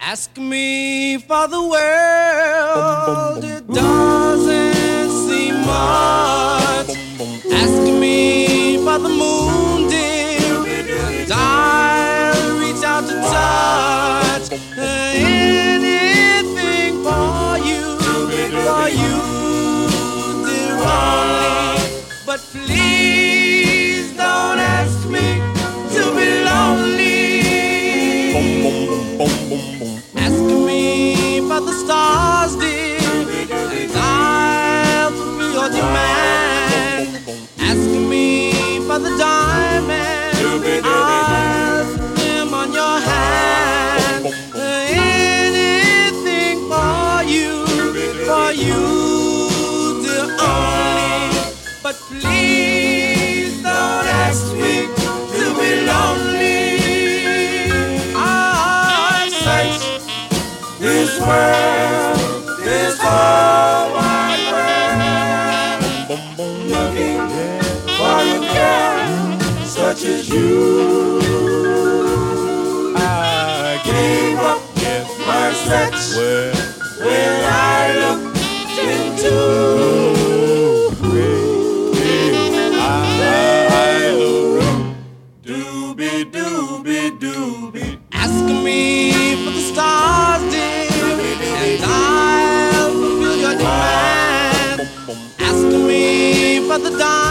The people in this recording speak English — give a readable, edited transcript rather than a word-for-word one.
Ask me for the world, it doesn't seem much. Ask me for the moon, dear, and I'll reach out to touch anything for you, dear, only. But please don't ask me to be lonely. Ask me for the stars, dear, and I'll fulfill your demand. Ask me for the diamonds, I'll put them on your hand. Anything for you, dear, only. But please don't ask me to be lonely. This world, this whole wide world, looking for a girl such as you. I gave up my sex when I looked into doobie. Ask me for the stars, dear, and I'll fulfill your demand. Ask me for the diamonds,